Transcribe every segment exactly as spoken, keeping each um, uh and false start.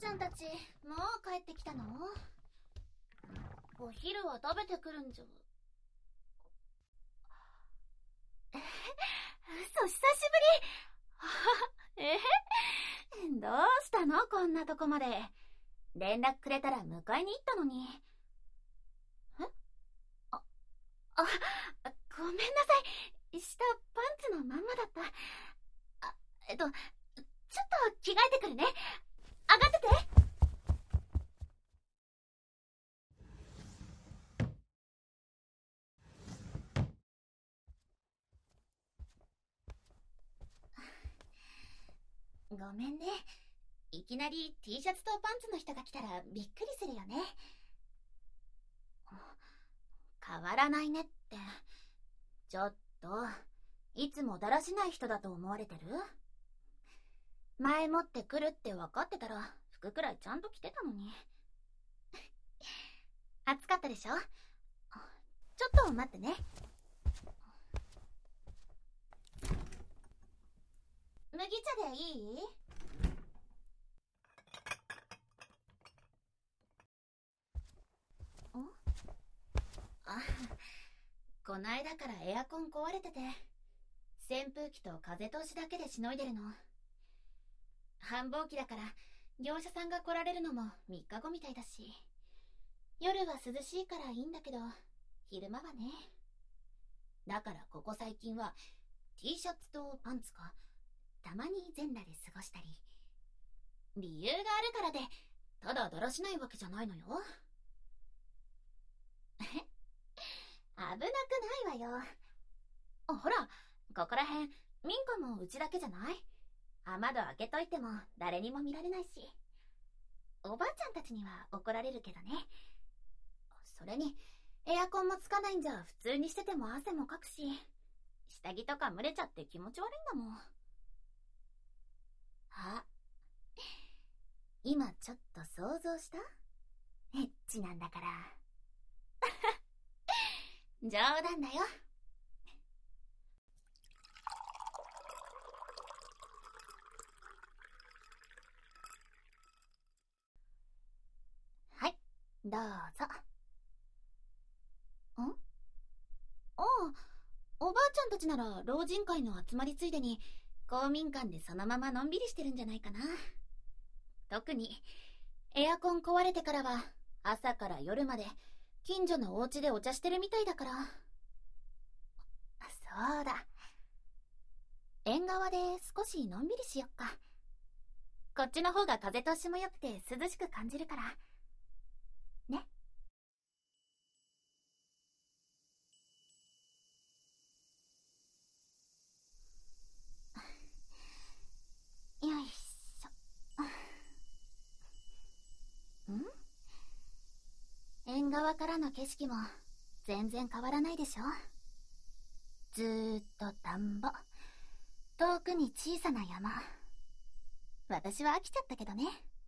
ちゃんたち、もう帰ってきたの？お昼は食べてくるんじゃ。え、嘘、久しぶり。え、どうしたのこんなとこまで。連絡くれたら迎えに行ったのに。え？あ、あ、ごめんなさい。下パンツのまんまだった。あ、えっと、ちょっと着替えてくるね。上がってて。ごめんね。いきなり T シャツとパンツの人が来たらびっくりするよね。変わらないねって。ちょっと、いつもだらしない人だと思われてる？前もって来るって分かってたら服くらいちゃんと着てたのに。暑かったでしょ？ちょっと待ってね。麦茶でいい？ん？あ、こないだからエアコン壊れてて、扇風機と風通しだけでしのいでるの。繁忙期だから業者さんが来られるのもみっかごみたいだし、夜は涼しいからいいんだけど、昼間はね。だからここ最近は T シャツとパンツか、たまに全裸で過ごしたり。理由があるからで、ただだらしないわけじゃないのよ。え、危なくないわよ。あ、ほら、ここらへん民家もうちだけじゃない？雨戸開けといても誰にも見られないし。おばあちゃんたちには怒られるけどね。それにエアコンもつかないんじゃ普通にしてても汗もかくし、下着とか蒸れちゃって気持ち悪いんだもん。あ、今ちょっと想像した？エッチなんだから。冗談だよ。はい、どうぞ。ん？ああ、おばあちゃんたちなら老人会の集まりついでに公民館でそのままのんびりしてるんじゃないかな。特にエアコン壊れてからは朝から夜まで近所のお家でお茶してるみたいだから。そうだ、縁側で少しのんびりしよっか。こっちの方が風通しも良くて涼しく感じるからね。よいしょ。ん？縁側からの景色も全然変わらないでしょ。ずーっと田んぼ、遠くに小さな山。私は飽きちゃったけどね。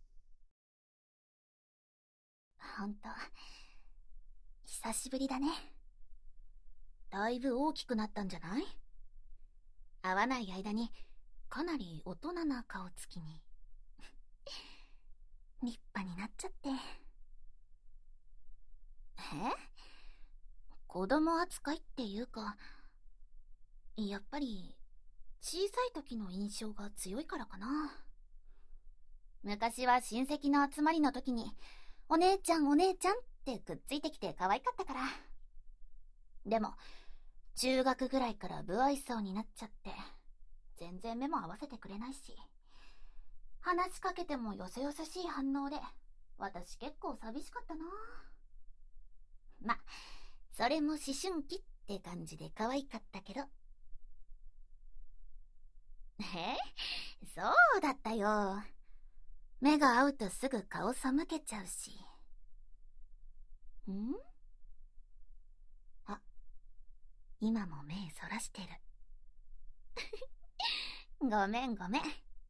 ほんと久しぶりだね。だいぶ大きくなったんじゃない？会わない間にかなり大人な顔つきに。立派になっちゃって。え？子供扱いっていうか、やっぱり小さい時の印象が強いからかな。昔は親戚の集まりの時にお姉ちゃんお姉ちゃんってくっついてきて可愛かったから。でも中学ぐらいから不愛想になっちゃって、全然目も合わせてくれないし、話しかけてもよそよそしい反応で、私結構寂しかったな。ま、それも思春期って感じで可愛かったけど。え？そうだったよ。目が合うとすぐ顔背けちゃうし。ん？あ、今も目そらしてる。ごめんごめん。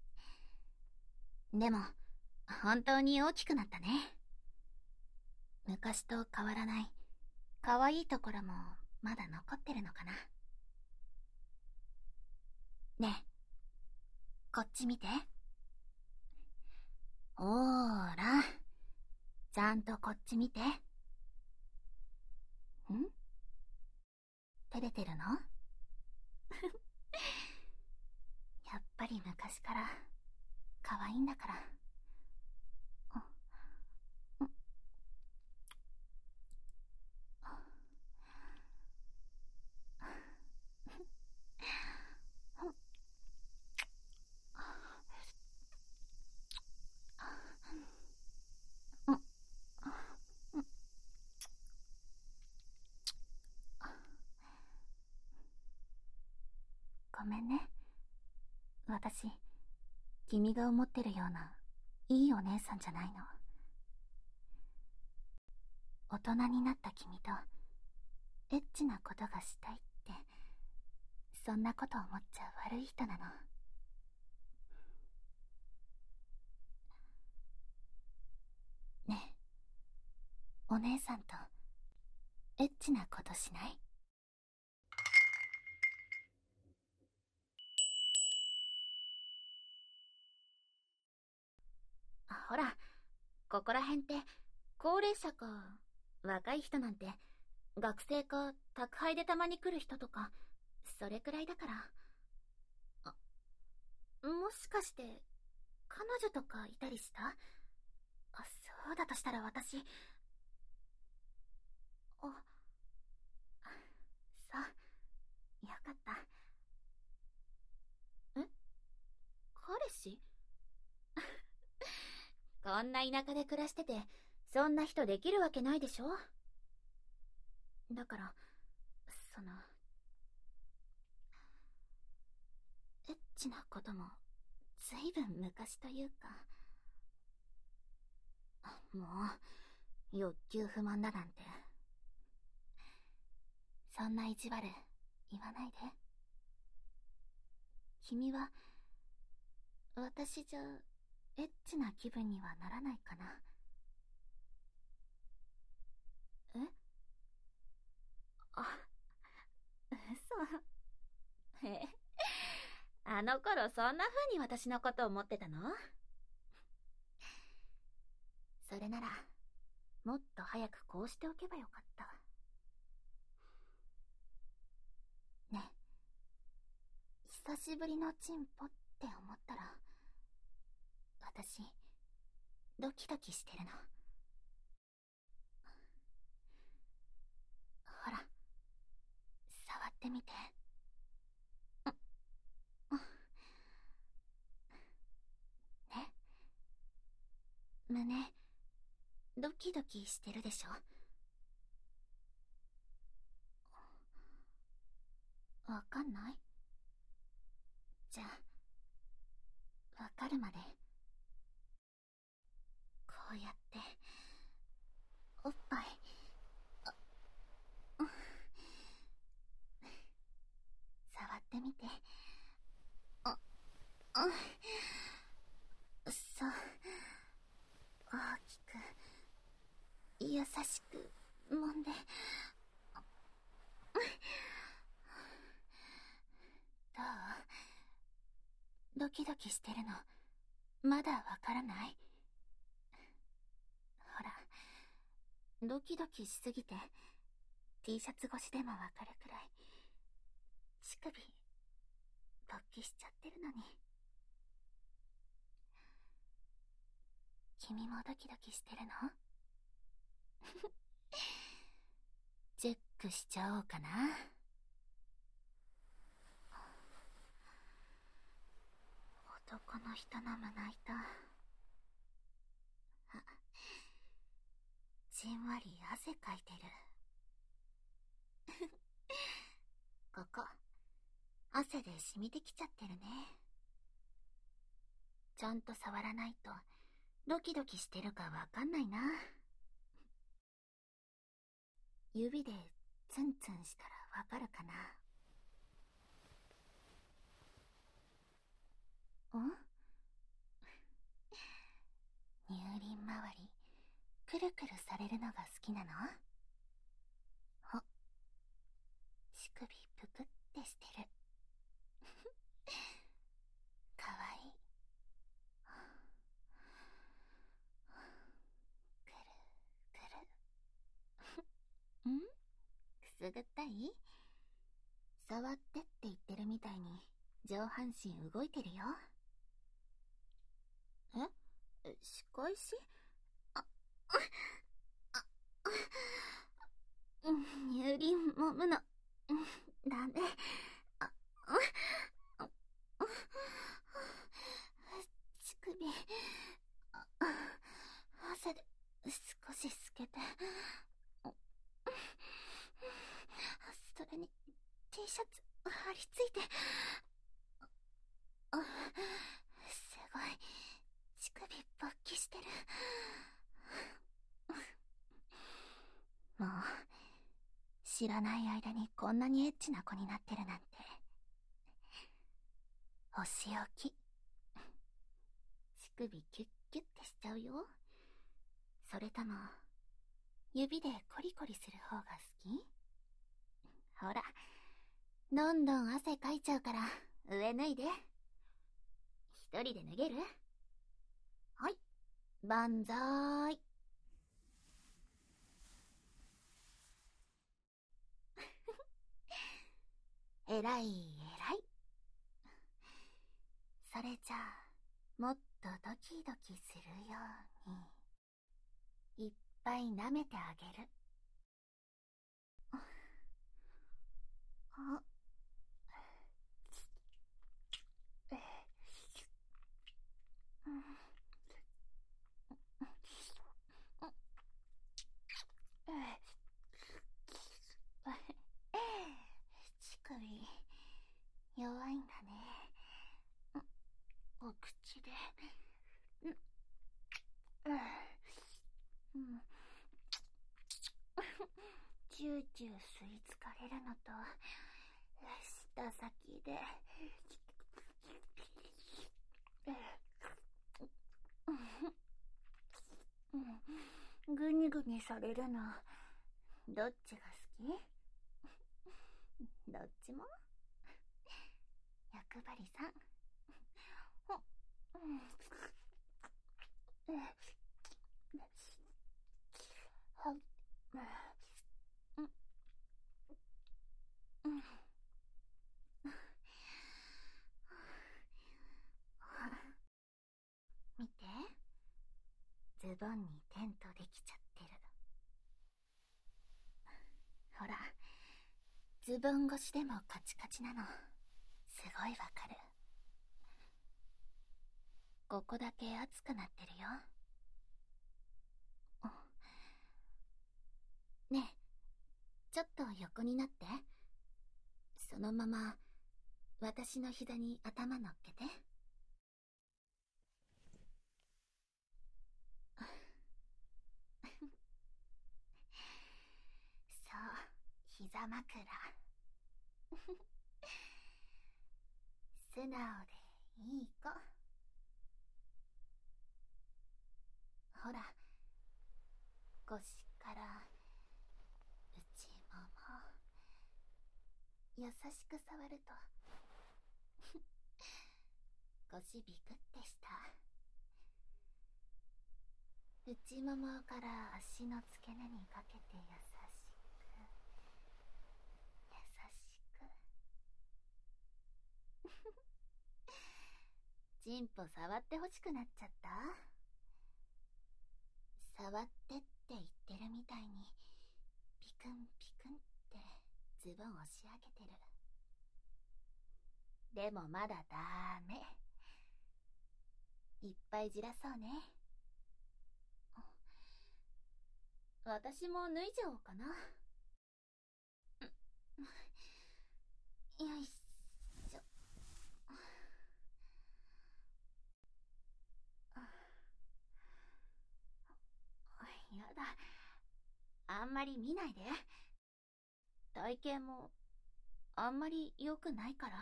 でも本当に大きくなったね。昔と変わらない可愛いところもまだ残ってるのかな。ねえ、こっち見て。 ほーら、ちゃんとこっち見て。ん？照れてるの？やっぱり昔から可愛いんだから。ごめんね。私、君が思ってるようないいお姉さんじゃないの。大人になった君とエッチなことがしたいって、そんなこと思っちゃ悪い人なの。ねえ、お姉さんとエッチなことしない？ほら、ここら辺って高齢者か若い人なんて、学生か宅配でたまに来る人とか、それくらいだから。あ、もしかして彼女とかいたりした？あ、そうだとしたら私、あ、そう、よかった。え？彼氏？こんな田舎で暮らしてて、そんな人できるわけないでしょ。だから、その、エッチなことも、ずいぶん昔というか。もう、欲求不満だなんて。そんな意地悪、言わないで。君は、私じゃ、エッチな気分にはならないかな。え？あ、嘘。え？あの頃そんな風に私のこと思ってたの？それなら、もっと早くこうしておけばよかった。ねえ、久しぶりのチンポって思ったら、私、ドキドキしてるの。ほら、触ってみて。ね、胸、ドキドキしてるでしょ？わかんない？じゃあ、わかるまで、こうやって、おっぱい、触ってみて。あ、あ、そう、大きく、優しく、揉んで。どう？ドキドキしてるの、まだわからない？ほら、ドキドキしすぎて T シャツ越しでもわかるくらい乳首勃起しちゃってるのに。君もドキドキしてるの？チェックしちゃおうかな。男の人の胸板、あ、じんわり汗かいてる。ここ、汗で染みてきちゃってるね。ちゃんと触らないとドキドキしてるかわかんないな。指でツンツンしたらわかるかな。ん？乳輪周りくるくるされるのが好きなの？あ、乳首ぷくってしてる。かわいい。 い？触ってって言ってるみたいに上半身動いてるよ。え？仕返し？あ、あ、うん、乳輪揉むの、うん、ダメ。あ、うん、乳首、あ、汗で少し透けて、それに T シャツ張り付いて、すごい乳首勃起してる。もう知らない間にこんなにエッチな子になってるなんて。お仕置き。乳首キュッキュッてしちゃうよ。それとも指でコリコリする方が好き？ほら、どんどん汗かいちゃうから上脱いで。一人で脱げる？はい、万歳。えらいえらい。それじゃあもっとドキドキするようにいっぱい舐めてあげる。あ、乳首弱いんだね。お口で、うん、チューチュー吸い付かれるのと舌先でグニグニされるの、どっちが好き？どっちも？欲張りさん。見て、ズボンにテントできちゃってる。ほら、ズボン越しでもカチカチなの、すごいわかる。ここだけ熱くなってるよ。ねえ、ちょっと横になって。そのまま私の膝に頭乗っけて。そう、膝枕。素直でいい子。ほら、腰から内もも、優しく触ると腰ビクってした。内ももから足の付け根にかけて優しく優しくチンポ触ってほしくなっちゃった？触ってって言ってるみたいにピクンピクンってズボン押し上げてる。でもまだダメ。いっぱいじらそうね。私も脱いじゃおうかな。よいしょ。やだ、あんまり見ないで。体型もあんまり良くないから。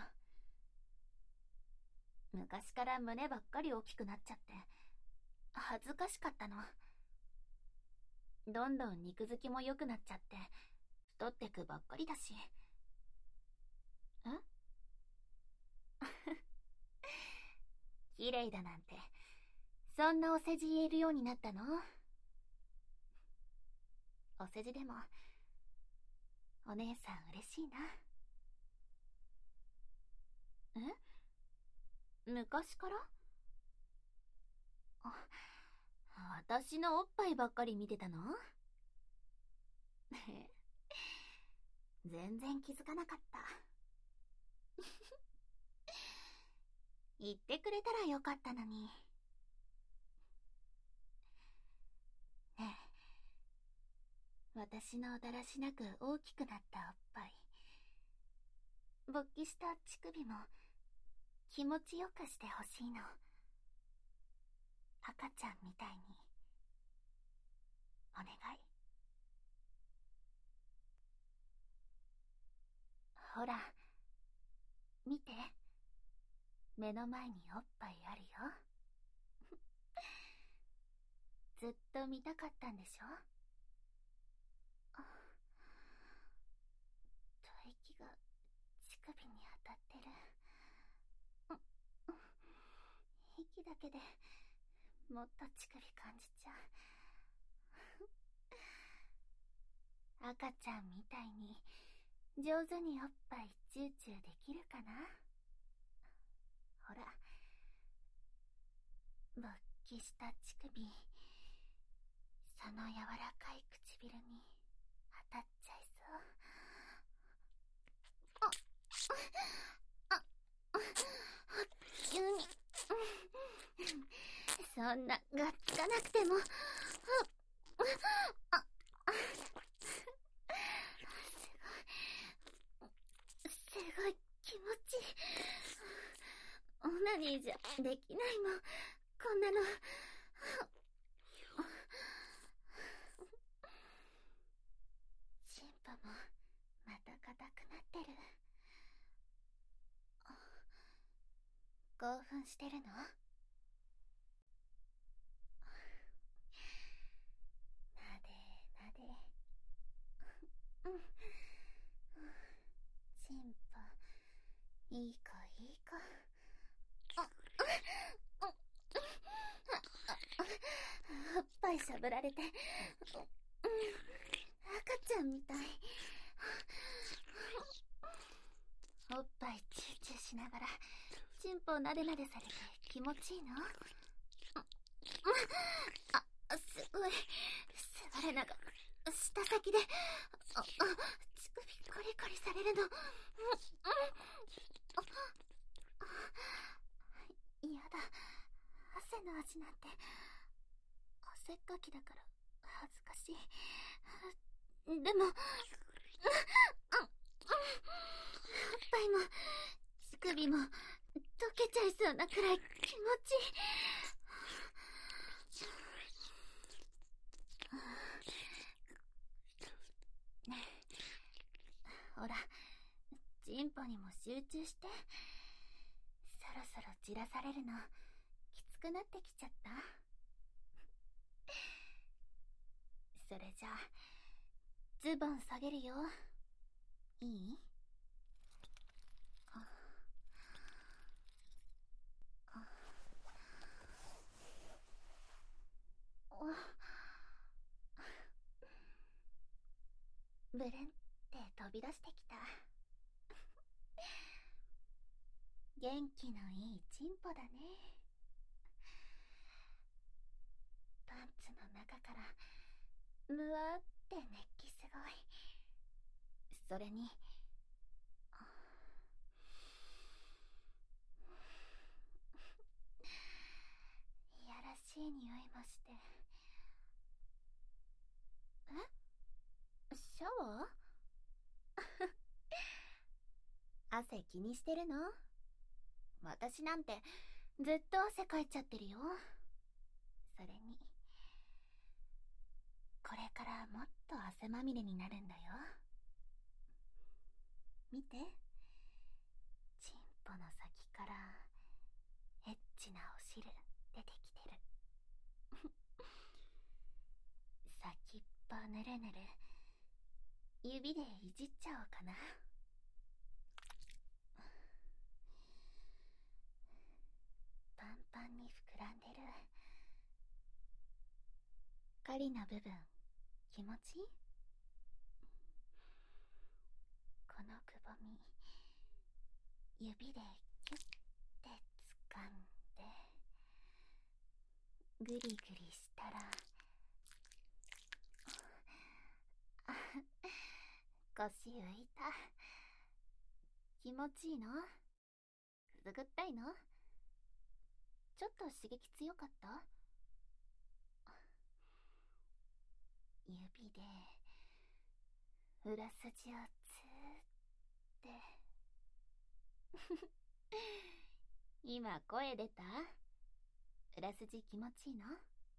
昔から胸ばっかり大きくなっちゃって恥ずかしかったの。どんどん肉付きも良くなっちゃって太ってくばっかりだし。え綺麗だなんて、そんなお世辞言えるようになったの？お世辞でもお姉さん嬉しいな。え？昔から？あ、私のおっぱいばっかり見てたの？全然気づかなかった。言ってくれたらよかったのに。ねえ、私のだらしなく大きくなったおっぱい、勃起した乳首も気持ちよくしてほしいの。赤ちゃんみたいに。お願い。ほら、見て。目の前におっぱいあるよ。ずっと見たかったんでしょ？吐息が乳首に当たってる。息だけでもっと乳首感じちゃう。赤ちゃんみたいに上手におっぱいチューチューできるかな？ほら、勃起した乳首、その柔らかい唇に当たっちゃいそう。ああ急にそんながっつかなくても。あすごい気持ちいい。オナニーじゃできないもん、こんなの。チンポもまた硬くなってる。興奮してるの？なでなで。うん。チンポいい子いい子。あっおっぱいしゃぶられて、赤ちゃんみたい。おっぱいチューチューしながらチンポをなでなでされて気持ちいいの？あ、すごい。座れながら舌先でああ乳首コリコリされるの。やだ、汗の味なんて。汗っかきだから恥ずかしい。でもおっぱいも乳首も溶けちゃいそうなくらい気持ちいい。ほら、チンポにも集中して。そろそろじらされるのきつくなってきちゃった？それじゃあズボン下げるよ。いい？ブルンって飛び出してきた。元気のいいチンポだね。パンツの中からむわって熱気すごい。それにいやらしい匂いもして。え？シャワー？汗気にしてるの？私なんてずっと汗かいちゃってるよ。それにこれからもっと汗まみれになるんだよ。見て、チンポの先からエッチなお汁出てきてる。先っぽぬるぬる指でいじっちゃおうかな。パンパンに膨らんでる。狩りの部分気持ちいい？ このくぼみ、指でキュッて掴んで、グリグリしたら、あ、腰浮いた。気持ちいいの？くすぐったいの？ちょっと刺激強かった？指で裏筋をツーって今声出た？裏筋気持ちいいの？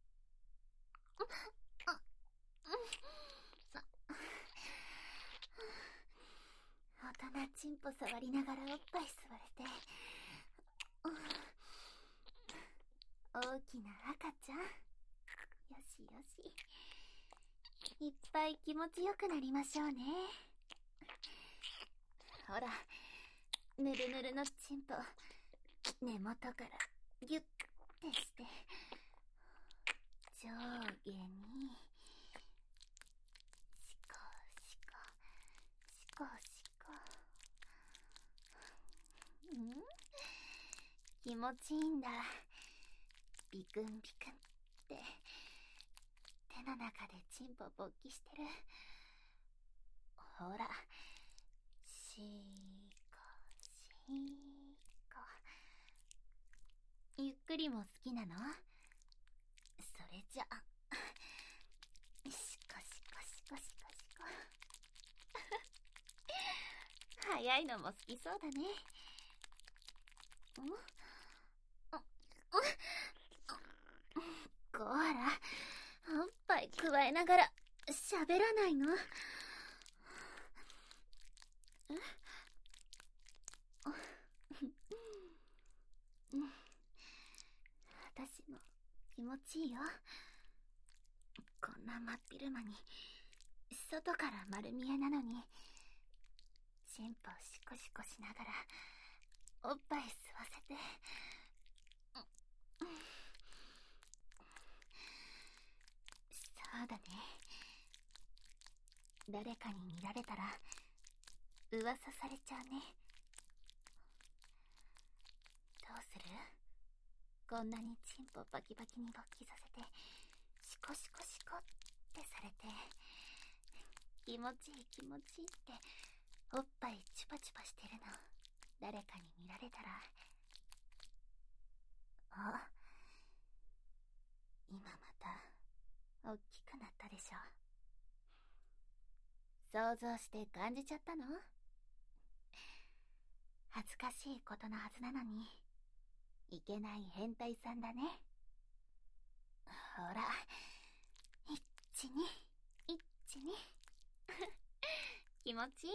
大人チンポ触りながらおっぱい吸われて、大きな赤ちゃん。よしよし、いっぱい気持ちよくなりましょうね。ほら、ぬるぬるのチンポ根元からギュッてして上下にシコシコシコシコ。ん？気持ちいいんだ。ビクンビクンって手の中でチンポ勃起してる。ほら、シコシコ。ゆっくりも好きなの？それじゃあ、シコシコシコシコシコ。早いのも好きそうだね。ん？コアラ、おっぱいくわえながら喋らないの？え？私も気持ちいいよ。こんな真っ昼間に外から丸見えなのにチンポシコシコしながらおっぱい吸わせて、そうだね。誰かに見られたら噂されちゃうね。どうする？こんなにチンポバキバキに勃起させてシコシコシコってされて、気持ちいい気持ちいいっておっぱいチュパチュパしてるの誰かに見られたら。あ、今また大きくなったでしょ。想像して感じちゃったの？恥ずかしいことのはずなのにいけない変態さんだね。ほら、いちにいちに気持ちいい？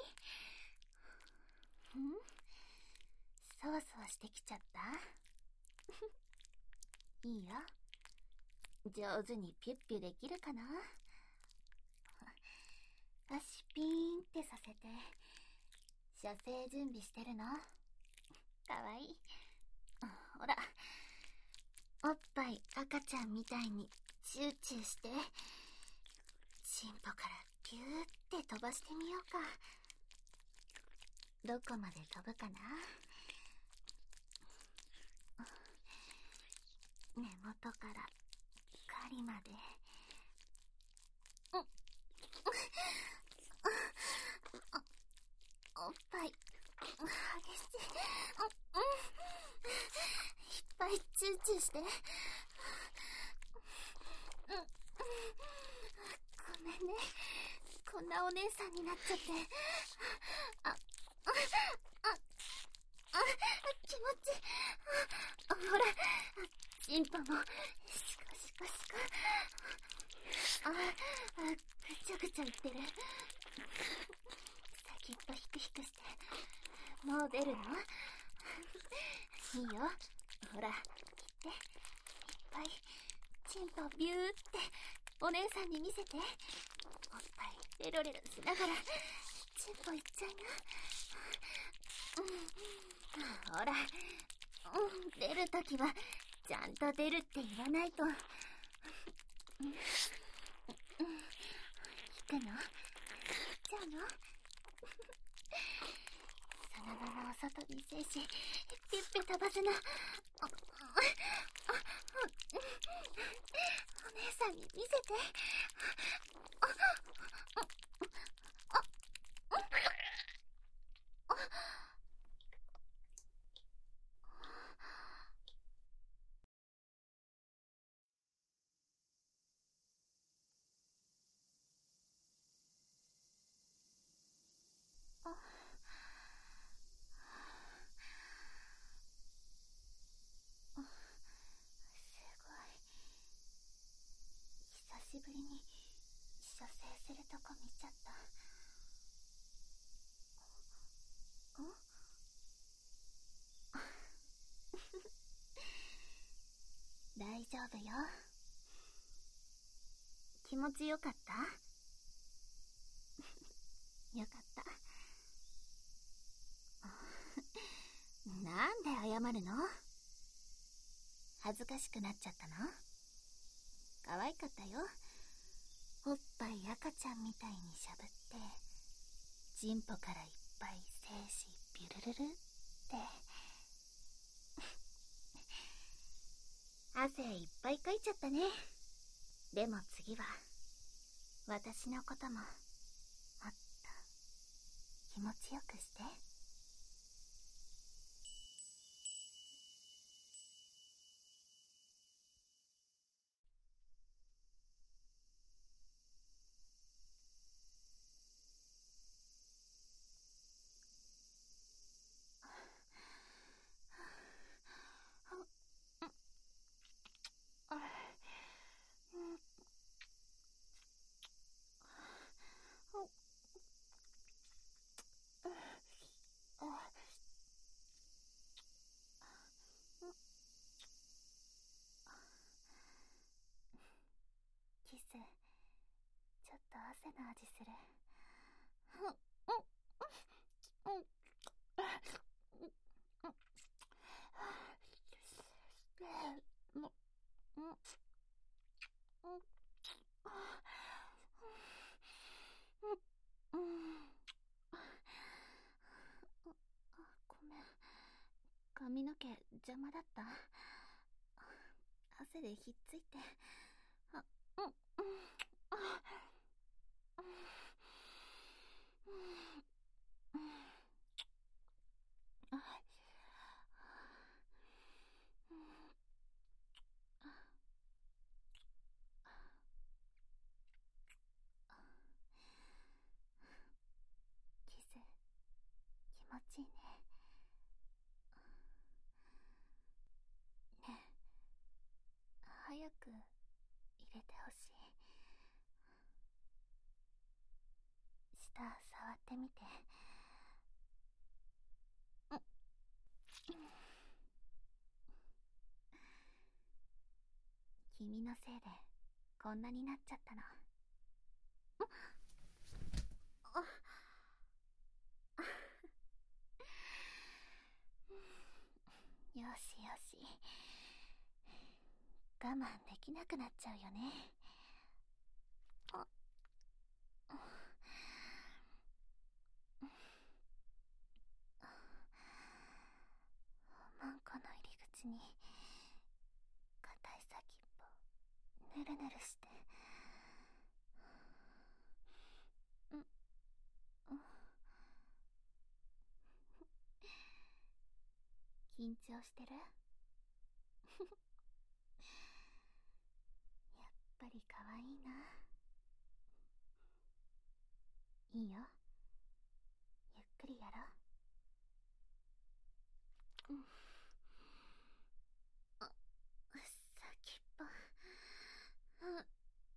ん？そわそわしてきちゃった？いいよ、上手にピュッピュできるかな？足ピーンってさせて射精準備してるの？かわいい。ほら、おっぱい赤ちゃんみたいにチューチューしてチンポからピューって飛ばしてみようか。どこまで飛ぶかな？根元から狩りまで。おっぱい激しい。いっぱいチューチューして。ごめんね、こんなお姉さんになっちゃって。あ、あ、あ、あ、気持ちいい。ほら、チンポもシコシコシコ。あ、あ、ぐちゃぐちゃいってる。先っぽヒクヒクして。もう出るの？いいよ、ほら、切って。いっぱいチンポビューってお姉さんに見せて。おっぱいレロレロしながらチンポいっちゃいな。うん、ほら、うん、出るときはちゃんと出るって言わないと。うん、引くの？引っちゃうの？ 体のお外に精子ピュッピュ飛ばすの。お、お姉さんに見せて。久しぶりに射精するとこ見ちゃった。ん大丈夫よ。気持ちよかった？よかった。なんで謝るの？恥ずかしくなっちゃったの？可愛かったよ。おっぱい赤ちゃんみたいにしゃぶって、チンポからいっぱい精子ビュルルルって。汗いっぱいかいちゃったね。でも次は、私のことも、もっと気持ちよくして。キス、ちょっと汗の味する。ごめん、髪の毛邪魔だった？汗でひっついて。あ、うん、うん、あ、うん、うん、あ、キス、気持ちいいね。ねえ、早く入れてほしい。舌触ってみて。うん、君のせいでこんなになっちゃったの。あ、よしよし、我慢できなくなっちゃうよね。あ、マンコの入り口に硬い先っぽぬるぬるして。うん、うん、緊張してる？やっぱり可愛いな。いいよ、ゆっくりやろう。うん、あ、先っぽ、うん、うん、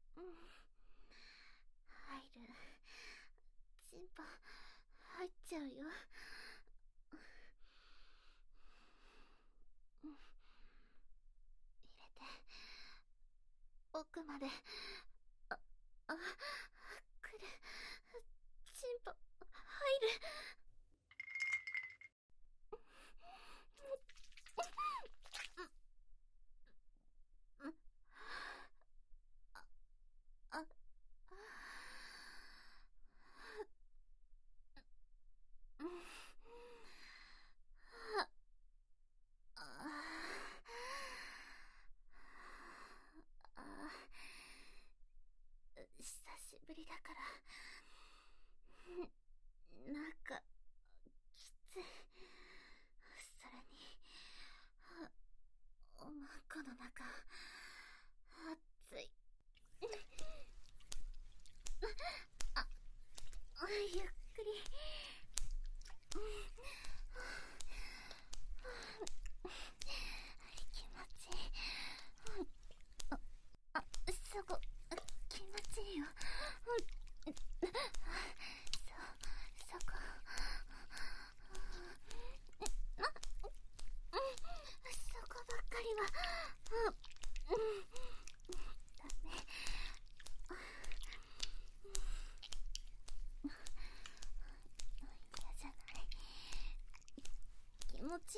入る。チンポ入っちゃうよ。うん、入れて、奥まで。あ、あ、来る。チンポ入る。あ、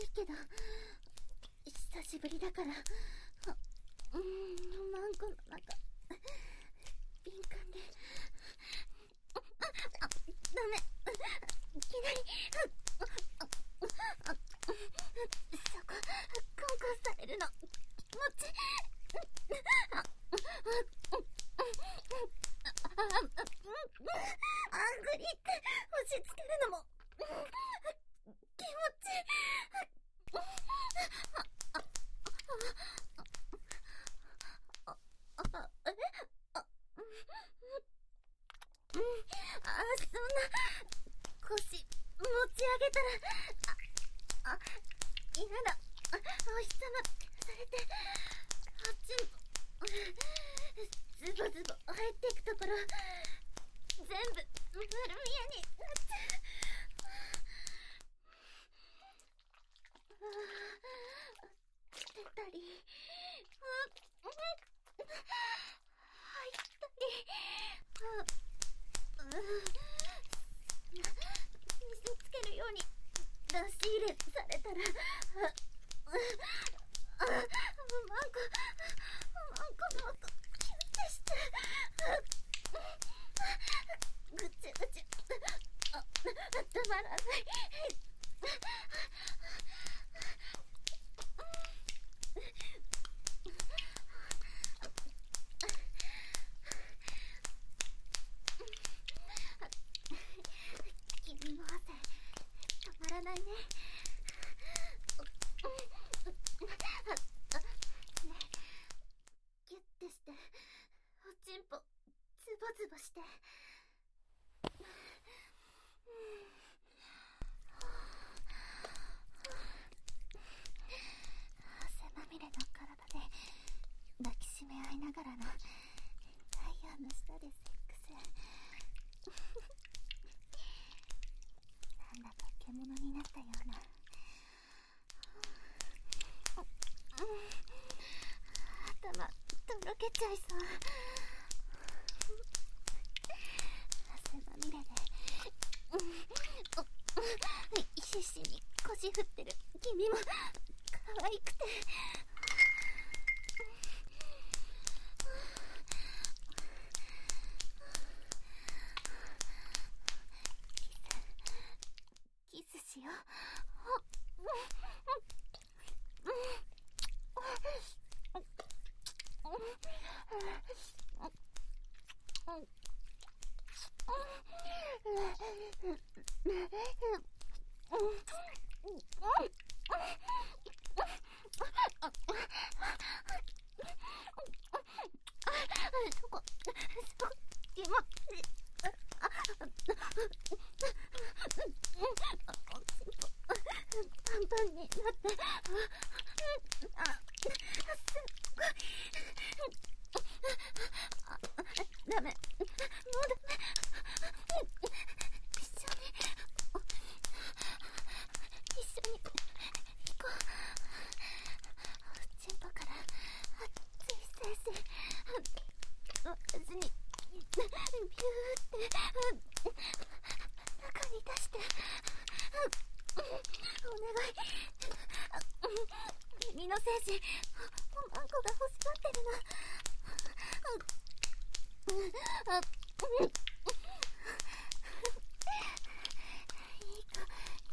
けど、久しぶりだから、あ、うーん、マンコの中、敏感で、あ、あ、ダメ、いきなり、あ、あ、あ、そこ、コンコンされるの、気持ち、あ、あ、あ、あぐりって押し付けるのも気持ちああああえあうんあそんな腰持ち上げたらああ嫌だお日様されてあっちんズボズボ入っていくところ全部丸見えになっちゃう。出たり入ったり見せつけるように出し入れされたらああマンコマンコの音キュッてしてぐちゃぐちゃあたまらない君の汗止まらないねギュッてしておちんぽズボズボして汗まみれの体で抱きしめ合いながらの太陽の下でセックスなんだか獣になったような頭とろけちゃいそう汗まみれで必死に腰振ってる君も可愛くてキスしようそこそこ気持ちパンパンになってあダメもうダメ一緒に一緒に行こうチンポから熱い精子私にビューって中に出してお願い君の精子マンコが欲しがってるのあっいい子いい子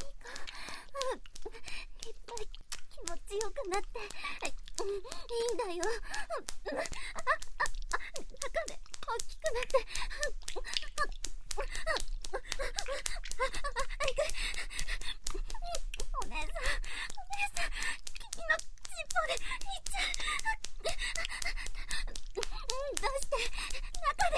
いっぱい気持ちよくなっていいんだよああ中で大きくなってお姉さんお姉さん君のチンポでいっちゃう出して中で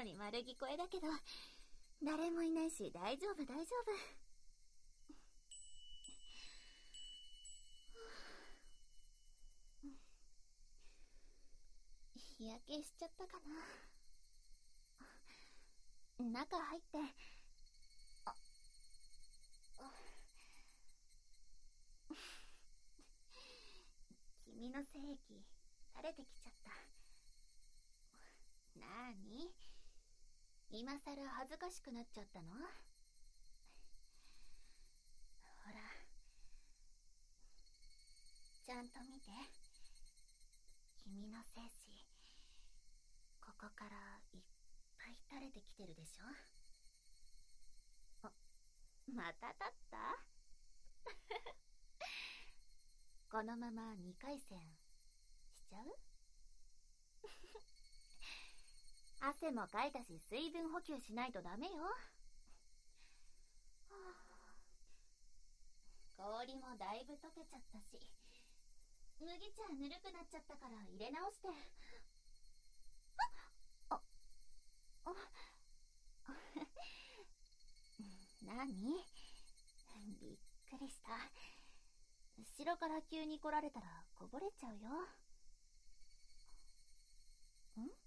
のに丸聞こえだけど、誰もいないし大丈夫大丈夫。日焼けしちゃったかな。中入って。あ、あ君の精液垂れてきちゃった。なーに、今さら恥ずかしくなっちゃったの？ほら、ちゃんと見て。君の精子、ここからいっぱい垂れてきてるでしょ。あ、また立ったこのままにかい戦しちゃう？汗もかいたし水分補給しないとダメよ。氷もだいぶ溶けちゃったし、麦茶ぬるくなっちゃったから入れ直して。あ、あ、なに？びっくりした。後ろから急に来られたらこぼれちゃうよ。ん？